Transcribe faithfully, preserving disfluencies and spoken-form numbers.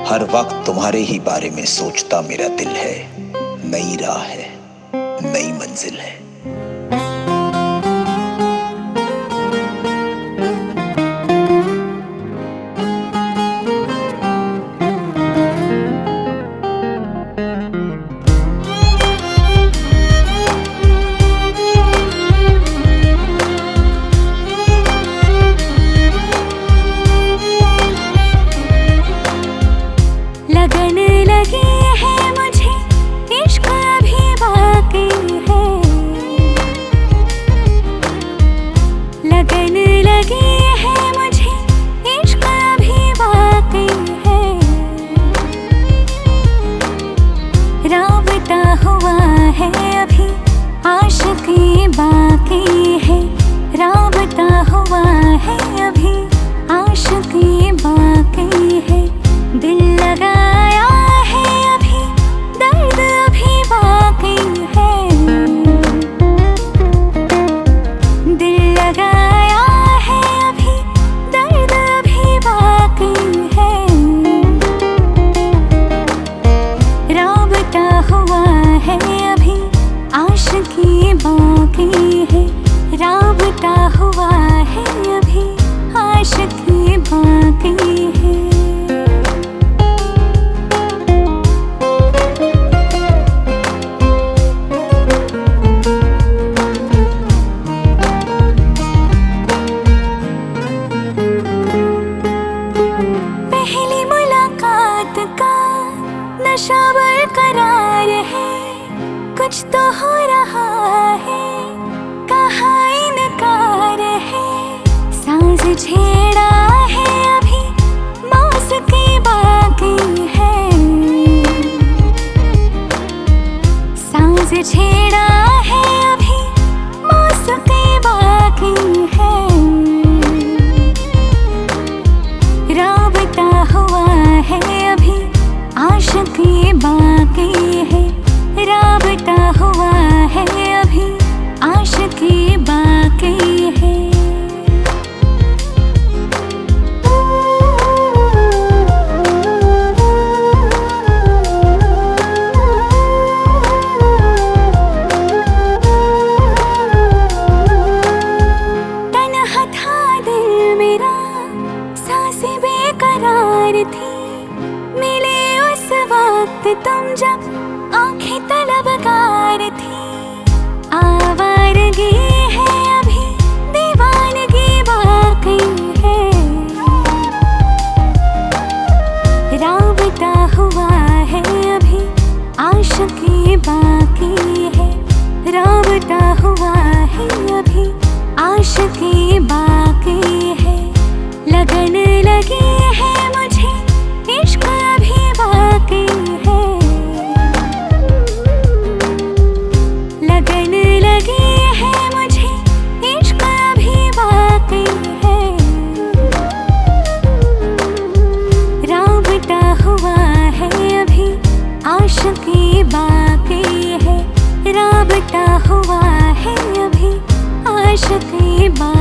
हर वक्त तुम्हारे ही बारे में सोचता मेरा दिल है। नई राह है, नई मंजिल है। लगन लगी है मुझे, इश्क अभी बाकी है। लगन लगी है मुझे, इश्क अभी बाकी है। राबता हुआ है अभी, आशिकी बाकी है। राबता हुआ है अभी, आशिकी बाकी है। दिल लगाया है अभी, दर्द अभी बाकी है। दिल लगाया है अभी, दर्द अभी बाकी है। राबता हुआ है अभी, आशिकी बाकी है। राबता हुआ है अभी, आशिकी बाकी है। पहली मुलाकात का नशा बरकरार है। कुछ तो हो रहा है, कहाँ इनकार है। सांस छेड़ा है अभी, मौसिकी बाकी है। सांस छेड़ा है अभी, मौसिकी बाकी है। राबता हुआ है अभी, आशिकी बाकी है। राबता हुआ है अभी, आशिकी बाकी है। तन्हा था दिल मेरा, सांसें बेकरार थी। मिले उस वक्त तुम जब, आंखें तलबगार थी। आवारगी है अभी, दीवानगी बाकी है। राबता हुआ है अभी, आशिकी बाकी है। राबता हुआ है अभी, आशिकी बाकी है। लगन लगी है मुझे, इश्क अभी बाकी है। लगन लगी है मुझे, इश्क अभी बाकी है। राबता हुआ है अभी, आशिकी बाकी है। राबता हुआ है अभी, आशिकी बाकी है।